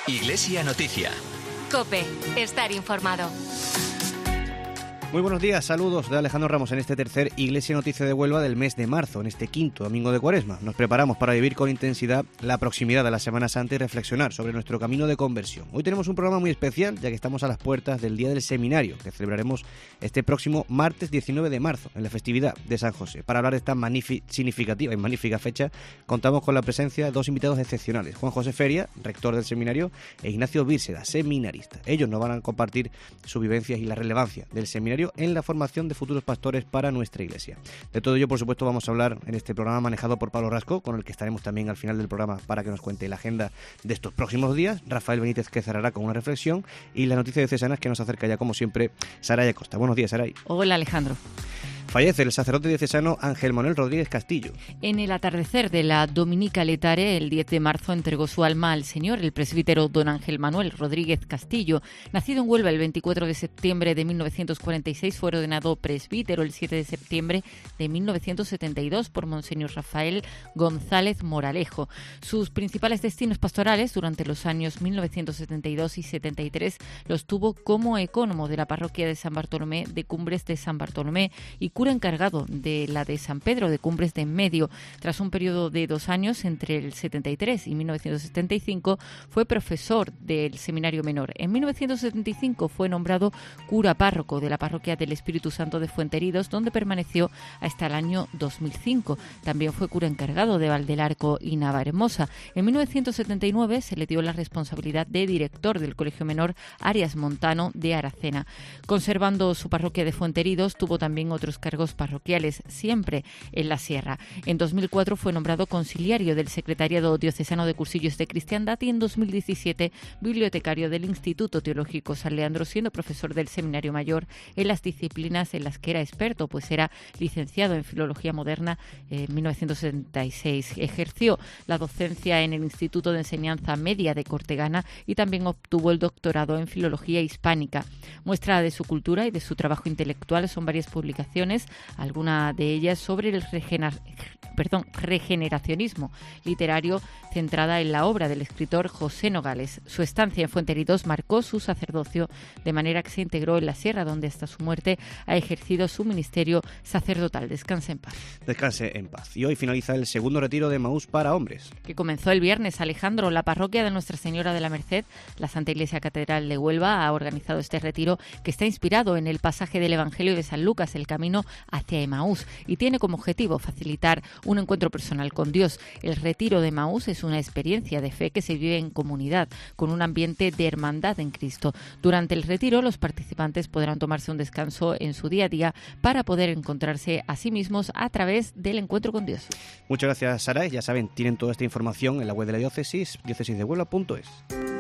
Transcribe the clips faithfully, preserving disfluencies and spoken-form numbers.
Iglesia Noticia. COPE. Estar informado. Muy buenos días, saludos de Alejandro Ramos en este tercer Iglesia Noticia de Huelva del mes de marzo, en este quinto domingo de Cuaresma. Nos preparamos para vivir con intensidad la proximidad de la Semana Santa y reflexionar sobre nuestro camino de conversión. Hoy tenemos un programa muy especial, ya que estamos a las puertas del Día del Seminario, que celebraremos este próximo martes diecinueve de marzo, en la festividad de San José. Para hablar de esta magnífica, significativa y magnífica fecha, contamos con la presencia de dos invitados excepcionales, Juan José Feria, rector del seminario, e Ignacio Bírseda, seminarista. Ellos nos van a compartir sus vivencias y la relevancia del seminario en la formación de futuros pastores para nuestra iglesia. De todo ello, por supuesto, vamos a hablar en este programa manejado por Pablo Rasco, con el que estaremos también al final del programa para que nos cuente la agenda de estos próximos días. Rafael Benítez, que cerrará con una reflexión, y la noticia diocesanas que nos acerca ya, como siempre, Saray Acosta. Buenos días, Saray. Hola, Alejandro. Fallece el sacerdote diocesano Ángel Manuel Rodríguez Castillo. En el atardecer de la Dominica Letare, el diez de marzo, entregó su alma al Señor el presbítero don Ángel Manuel Rodríguez Castillo. Nacido en Huelva el veinticuatro de septiembre de mil novecientos cuarenta y seis, fue ordenado presbítero el siete de septiembre de mil novecientos setenta y dos por Monseñor Rafael González Moralejo. Sus principales destinos pastorales durante los años mil novecientos setenta y dos y setenta y tres los tuvo como ecónomo de la parroquia de San Bartolomé de Cumbres de San Bartolomé y cura encargado de la de San Pedro de Cumbres de Enmedio. Tras un periodo de dos años, entre el setenta y tres y mil novecientos setenta y cinco, fue profesor del Seminario Menor. En mil novecientos setenta y cinco fue nombrado cura párroco de la parroquia del Espíritu Santo de Fuenteridos, donde permaneció hasta el año dos mil cinco. También fue cura encargado de Valdelarco y Navahermosa. En mil novecientos setenta y nueve se le dio la responsabilidad de director del Colegio Menor Arias Montano de Aracena. Conservando su parroquia de Fuenteridos, tuvo también otros cargos parroquiales, siempre en la Sierra. En dos mil cuatro fue nombrado conciliario del Secretariado Diocesano de Cursillos de Cristiandad y en dos mil diecisiete bibliotecario del Instituto Teológico San Leandro, siendo profesor del Seminario Mayor en las disciplinas en las que era experto, pues era licenciado en Filología Moderna en mil novecientos setenta y seis. Ejerció la docencia en el Instituto de Enseñanza Media de Cortegana y también obtuvo el doctorado en Filología Hispánica. Muestra de su cultura y de su trabajo intelectual son varias publicaciones, alguna de ellas sobre el regener- perdón, regeneracionismo literario, centrada en la obra del escritor José Nogales. Su estancia en Fuenteridos marcó su sacerdocio, de manera que se integró en la Sierra, donde hasta su muerte ha ejercido su ministerio sacerdotal. Descanse en paz. Descanse en paz. Y hoy finaliza el segundo retiro de Emaús para hombres, que comenzó el viernes. Alejandro, la parroquia de Nuestra Señora de la Merced, la Santa Iglesia Catedral de Huelva, ha organizado este retiro que está inspirado en el pasaje del Evangelio de San Lucas, el camino hacia Emaús, y tiene como objetivo facilitar un encuentro personal con Dios. El retiro de Emaús es una experiencia de fe que se vive en comunidad, con un ambiente de hermandad en Cristo. Durante el retiro, los participantes podrán tomarse un descanso en su día a día para poder encontrarse a sí mismos a través del encuentro con Dios. Muchas gracias, Saray. Ya saben, tienen toda esta información en la web de la diócesis, diócesis de huelva punto es.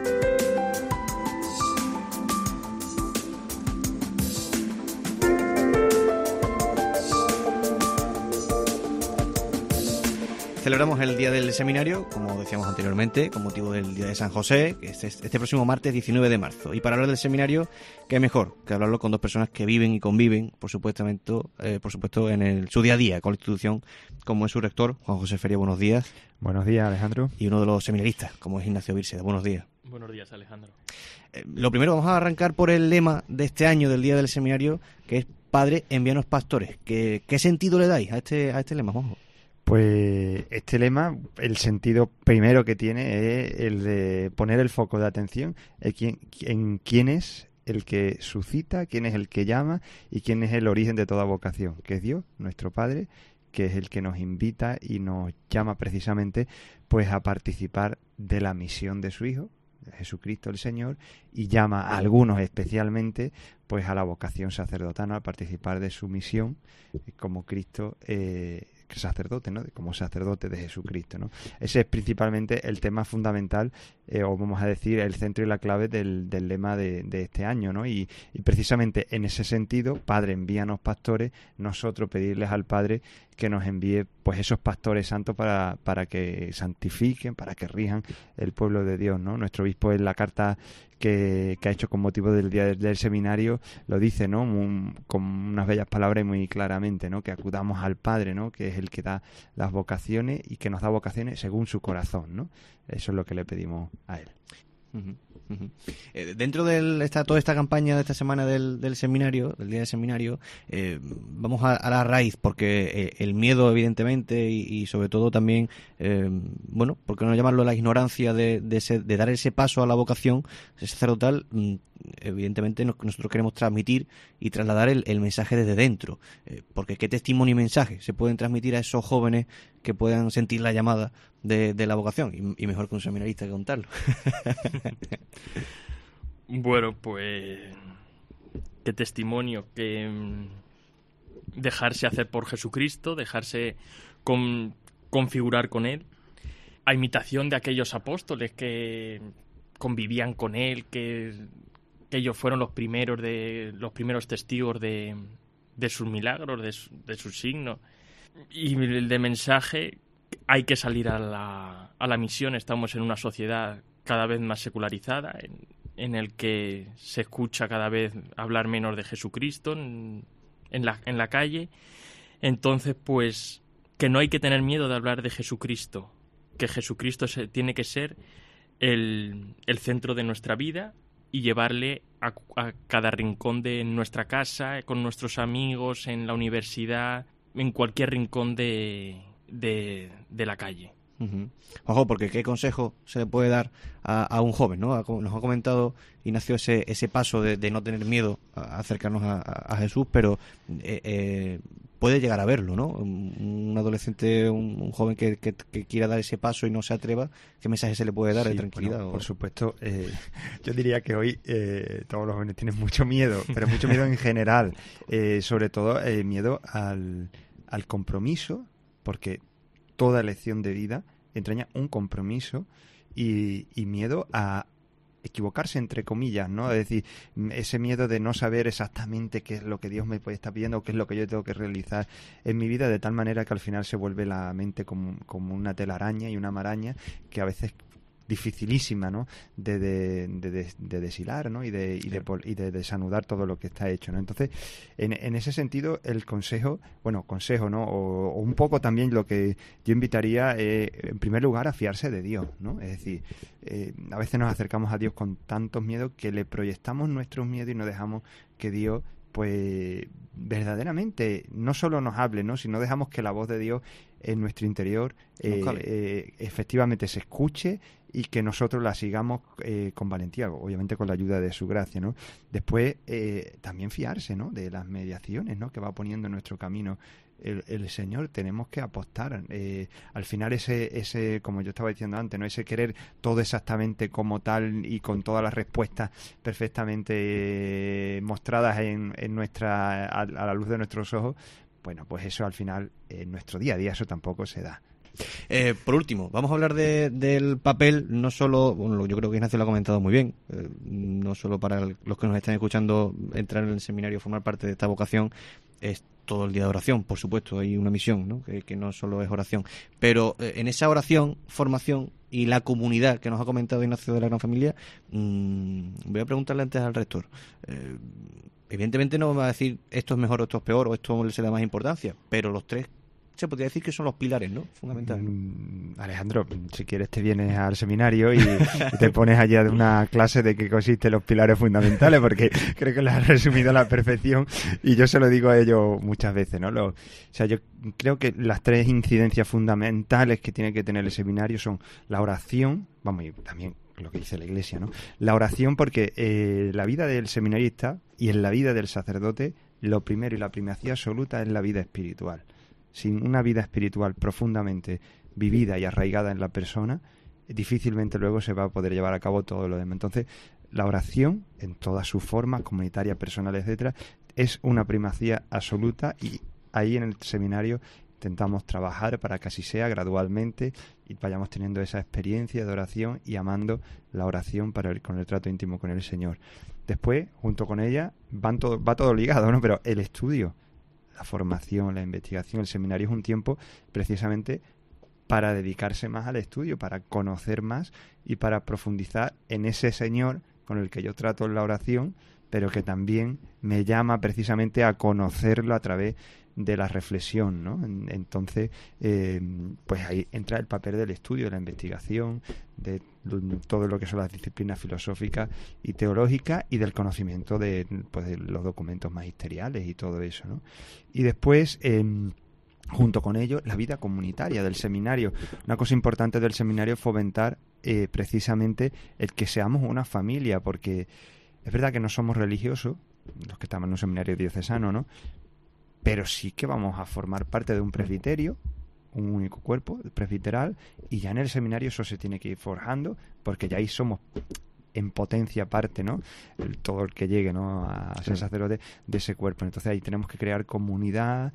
Celebramos el Día del Seminario, como decíamos anteriormente, con motivo del Día de San José, que es este próximo martes diecinueve de marzo. Y para hablar del seminario, qué mejor que hablarlo con dos personas que viven y conviven, por supuesto, eh, por supuesto en el, su día a día con la institución, como es su rector, Juan José Feria. Buenos días. Buenos días, Alejandro. Y uno de los seminaristas, como es Ignacio Bírseda. Buenos días. Buenos días, Alejandro. Eh, lo primero, vamos a arrancar por el lema de este año del Día del Seminario, que es Padre, envíanos pastores. ¿Qué, qué sentido le dais a este, a este lema, Juanjo? Pues este lema, el sentido primero que tiene es el de poner el foco de atención en quién, en quién es el que suscita, quién es el que llama y quién es el origen de toda vocación, que es Dios, nuestro Padre, que es el que nos invita y nos llama precisamente pues a participar de la misión de su Hijo, Jesucristo el Señor, y llama a algunos especialmente pues a la vocación sacerdotal, a participar de su misión como Cristo eh, sacerdote, ¿no? Como sacerdote de Jesucristo, ¿no? Ese es principalmente el tema fundamental, eh, o vamos a decir el centro y la clave del, del lema de, de este año, ¿no? Y, y precisamente en ese sentido, Padre, envíanos pastores, nosotros pedirles al Padre que nos envíe pues esos pastores santos para, para que santifiquen, para que rijan el pueblo de Dios, ¿no? Nuestro obispo en la carta que, que ha hecho con motivo del día del, del seminario lo dice, ¿no? Muy, con unas bellas palabras y muy claramente, ¿no? Que acudamos al Padre, ¿no? Que es el que da las vocaciones y que nos da vocaciones según su corazón, ¿no? Eso es lo que le pedimos a él. Uh-huh, uh-huh. Eh, dentro de esta, toda esta campaña de esta semana del, del seminario, del día del seminario, eh, vamos a, a la raíz, porque eh, el miedo, evidentemente, y, y sobre todo también, eh, bueno, ¿por qué no llamarlo la ignorancia de, de, ese, de dar ese paso a la vocación sacerdotal? Evidentemente nosotros queremos transmitir y trasladar el, el mensaje desde dentro, eh, porque qué testimonio y mensaje se pueden transmitir a esos jóvenes que puedan sentir la llamada de, de la vocación, y, y mejor que un seminarista que contarlo. Bueno, pues qué testimonio, que dejarse hacer por Jesucristo, dejarse con, configurar con Él, a imitación de aquellos apóstoles que convivían con Él, que, que ellos fueron los primeros de los primeros testigos de, de sus milagros, de, su, de sus signos. Y el de mensaje, hay que salir a la, a la misión. Estamos en una sociedad cada vez más secularizada, en, en el que se escucha cada vez hablar menos de Jesucristo en, en, la, en la calle. Entonces, pues, que no hay que tener miedo de hablar de Jesucristo, que Jesucristo se, tiene que ser el, el centro de nuestra vida y llevarle a, a cada rincón de nuestra casa, con nuestros amigos, en la universidad, en cualquier rincón de, de, de la calle. Uh-huh. Ojo, porque qué consejo se le puede dar a, a un joven, ¿no? Nos ha comentado Ignacio ese, ese paso de, de no tener miedo a acercarnos a, a Jesús, pero eh, eh, puede llegar a verlo, ¿no? Un, un adolescente, un, un joven que, que, que quiera dar ese paso y no se atreva, ¿qué mensaje se le puede dar? Sí, de tranquilidad. Bueno, por supuesto, eh, yo diría que hoy eh, todos los jóvenes tienen mucho miedo, pero mucho miedo en general, eh, sobre todo eh, miedo al, al compromiso, porque toda elección de vida entraña un compromiso y, y miedo a equivocarse, entre comillas, ¿no? Es decir, ese miedo de no saber exactamente qué es lo que Dios me puede estar pidiendo o qué es lo que yo tengo que realizar en mi vida, de tal manera que al final se vuelve la mente como, como una telaraña y una maraña que a veces dificilísima, ¿no? De, de, de, de deshilar, ¿no? Y de, y, de, y de desanudar todo lo que está hecho, ¿no? Entonces, en, en ese sentido, el consejo, bueno, consejo, ¿no? O, o un poco también lo que yo invitaría, eh, en primer lugar, a fiarse de Dios, ¿no? Es decir, eh, a veces nos acercamos a Dios con tantos miedos que le proyectamos nuestros miedos y no dejamos que Dios, pues, verdaderamente no solo nos hable, ¿no? Sino dejamos que la voz de Dios en nuestro interior eh, eh, efectivamente se escuche y que nosotros la sigamos eh, con valentía, obviamente con la ayuda de su gracia, ¿no? Después eh, también fiarse, ¿no? De las mediaciones, ¿no? Que va poniendo en nuestro camino el, el Señor. Tenemos que apostar. Eh, al final ese, ese, como yo estaba diciendo antes, ¿no? Ese querer todo exactamente como tal y con todas las respuestas perfectamente eh, mostradas en, en nuestra a, a la luz de nuestros ojos, bueno, pues eso al final en nuestro día a día eso tampoco se da. Eh, por último, vamos a hablar de, del papel, no solo, bueno, yo creo que Ignacio lo ha comentado muy bien, eh, no solo para el, los que nos están escuchando entrar en el seminario, formar parte de esta vocación, es todo el día de oración, por supuesto, hay una misión, ¿no? Que, que no solo es oración, pero eh, en esa oración, formación y la comunidad que nos ha comentado Ignacio de la Gran Familia, mmm, voy a preguntarle antes al rector. Eh, evidentemente no va a decir esto es mejor o esto es peor o esto se da más importancia, pero los tres se podría decir que son los pilares, ¿no? Fundamentales. Mm, Alejandro, si quieres te vienes al seminario y, y te pones allá de una clase de qué consisten los pilares fundamentales, porque creo que lo has resumido a la perfección y yo se lo digo a ellos muchas veces, ¿no? Lo, o sea, yo creo que las tres incidencias fundamentales que tiene que tener el seminario son la oración, vamos, y también lo que dice la Iglesia, ¿no? La oración, porque eh, la vida del seminarista y en la vida del sacerdote, lo primero y la primacía absoluta es la vida espiritual. Sin una vida espiritual profundamente vivida y arraigada en la persona, difícilmente luego se va a poder llevar a cabo todo lo demás. Entonces, la oración, en todas sus formas, comunitaria, personal, etcétera, es una primacía absoluta y ahí en el seminario intentamos trabajar para que así sea gradualmente y vayamos teniendo esa experiencia de oración y amando la oración para el, con el trato íntimo con el Señor. Después, junto con ella, van todo, va todo ligado, ¿no? Pero el estudio, la formación, la investigación, el seminario es un tiempo precisamente para dedicarse más al estudio, para conocer más y para profundizar en ese Señor con el que yo trato en la oración, pero que también me llama precisamente a conocerlo a través de la reflexión, ¿no? Entonces, eh, pues ahí entra el papel del estudio, de la investigación, de todo lo que son las disciplinas filosóficas y teológicas y del conocimiento de, pues, de los documentos magisteriales y todo eso, ¿no? Y después, eh, junto con ello, la vida comunitaria del seminario. Una cosa importante del seminario es fomentar eh, precisamente el que seamos una familia, porque es verdad que no somos religiosos, los que estamos en un seminario diocesano, ¿no? Pero sí que vamos a formar parte de un presbiterio, un único cuerpo presbiteral, y ya en el seminario eso se tiene que ir forjando, porque ya ahí somos en potencia parte, ¿no? El, todo el que llegue, ¿no? A ser sí. sacerdote de ese cuerpo. Entonces ahí tenemos que crear comunidad,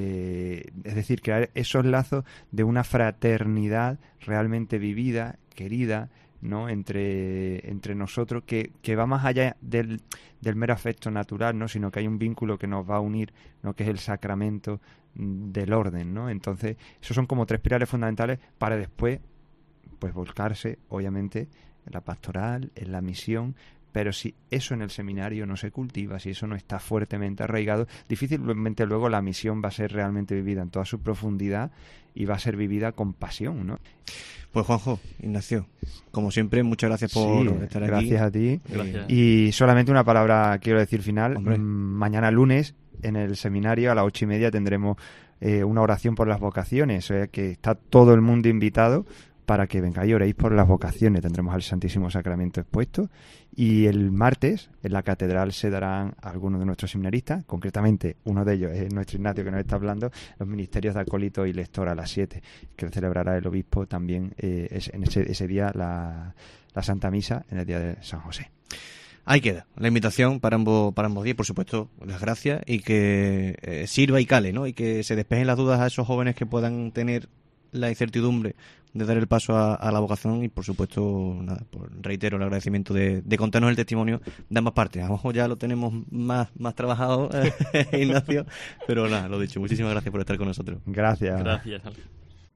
eh, es decir, crear esos lazos de una fraternidad realmente vivida, querida, ¿no? Entre, entre nosotros, que, que va más allá del, del mero afecto natural, ¿no? Sino que hay un vínculo que nos va a unir, ¿no? Que es el sacramento del orden, ¿no? Entonces, esos son como tres pilares fundamentales para después, pues, volcarse, obviamente, en la pastoral, en la misión. Pero si eso en el seminario no se cultiva, si eso no está fuertemente arraigado, difícilmente luego la misión va a ser realmente vivida en toda su profundidad y va a ser vivida con pasión, ¿no? Pues Juanjo, Ignacio, como siempre, muchas gracias por sí, estar gracias aquí. Gracias a ti. Gracias. Y solamente una palabra quiero decir final. Hombre. Mañana lunes en el seminario a las ocho y media tendremos eh, una oración por las vocaciones, o sea que está todo el mundo invitado para que vengáis y oréis por las vocaciones. Tendremos al Santísimo Sacramento expuesto, y el martes en la catedral se darán algunos de nuestros seminaristas, concretamente uno de ellos es nuestro Ignacio que nos está hablando, los ministerios de acólito y lector a las siete, que celebrará el obispo también eh, es, en ese, ese día la, la Santa Misa en el día de San José. Ahí queda la invitación para ambos, para ambos días, por supuesto, las gracias, y que eh, sirva y cale, ¿no? Y que se despejen las dudas a esos jóvenes que puedan tener la incertidumbre de dar el paso a, a la vocación. Y por supuesto, nada, pues reitero el agradecimiento de, de contarnos el testimonio de ambas partes. A lo mejor ya lo tenemos más, más trabajado, Ignacio, pero nada, lo dicho, muchísimas gracias por estar con nosotros. Gracias. Gracias, Alejandro.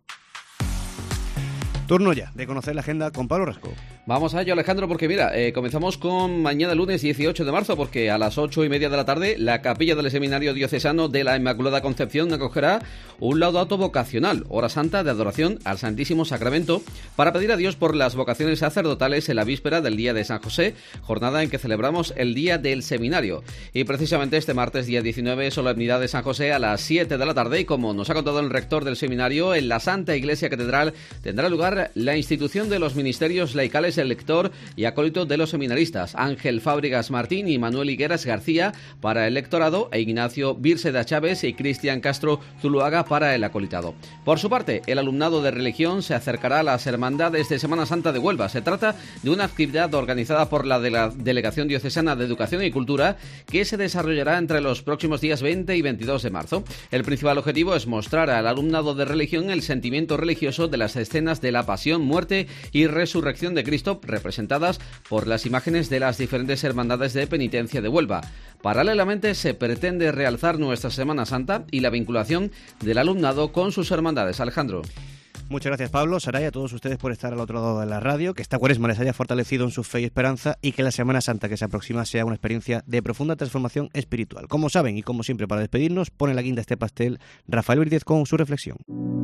Turno ya de conocer la agenda con Pablo Rasco. Vamos a ello, Alejandro, porque mira, eh, comenzamos con mañana lunes dieciocho de marzo, porque a las ocho y media de la tarde la capilla del Seminario Diocesano de la Inmaculada Concepción acogerá un laudato vocacional, hora santa de adoración al Santísimo Sacramento, para pedir a Dios por las vocaciones sacerdotales en la víspera del Día de San José, jornada en que celebramos el Día del Seminario. Y precisamente este martes, día diecinueve, solemnidad de San José a las siete de la tarde, y como nos ha contado el rector del seminario, en la Santa Iglesia Catedral tendrá lugar la institución de los ministerios laicales, el lector y acólito de los seminaristas, Ángel Fábregas Martín y Manuel Higueras García para el lectorado, e Ignacio Bírseda Chávez y Cristian Castro Zuluaga para el acolitado. Por su parte, el alumnado de religión se acercará a las hermandades de Semana Santa de Huelva. Se trata de una actividad organizada por la, de la Delegación Diocesana de Educación y Cultura, que se desarrollará entre los próximos días veinte y veintidós de marzo. El principal objetivo es mostrar al alumnado de religión el sentimiento religioso de las escenas de la pasión, muerte y resurrección de Cristo, representadas por las imágenes de las diferentes hermandades de penitencia de Huelva. Paralelamente, se pretende realzar nuestra Semana Santa y la vinculación del alumnado con sus hermandades. Alejandro. Muchas gracias, Pablo, Saray, a todos ustedes por estar al otro lado de la radio, que esta Cuaresma les haya fortalecido en su fe y esperanza, y que la Semana Santa que se aproxima sea una experiencia de profunda transformación espiritual. Como saben, y como siempre, para despedirnos, pone la guinda a este pastel Rafael Vírdez con su reflexión.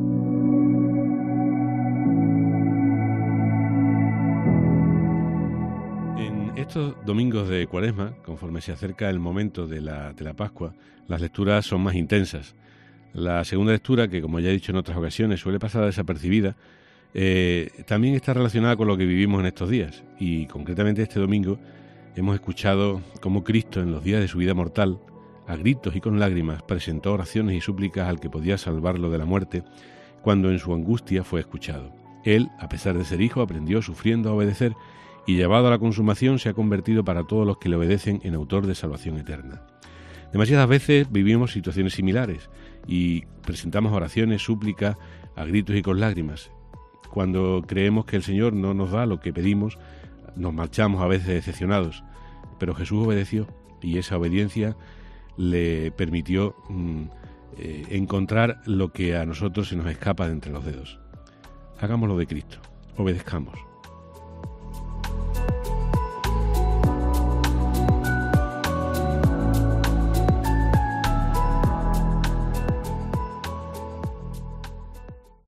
Estos domingos de Cuaresma, conforme se acerca el momento de la, de la Pascua, las lecturas son más intensas. La segunda lectura, que como ya he dicho en otras ocasiones suele pasar desapercibida, eh, también está relacionada con lo que vivimos en estos días. Y concretamente este domingo hemos escuchado cómo Cristo, en los días de su vida mortal, a gritos y con lágrimas, presentó oraciones y súplicas al que podía salvarlo de la muerte, cuando en su angustia fue escuchado. Él, a pesar de ser hijo, aprendió sufriendo a obedecer, y llevado a la consumación se ha convertido para todos los que le obedecen en autor de salvación eterna. Demasiadas veces vivimos situaciones similares y presentamos oraciones, súplicas, a gritos y con lágrimas. Cuando creemos que el Señor no nos da lo que pedimos, nos marchamos a veces decepcionados, pero Jesús obedeció, y esa obediencia le permitió mm, eh, encontrar lo que a nosotros se nos escapa de entre los dedos. Hagámoslo de Cristo, obedezcamos.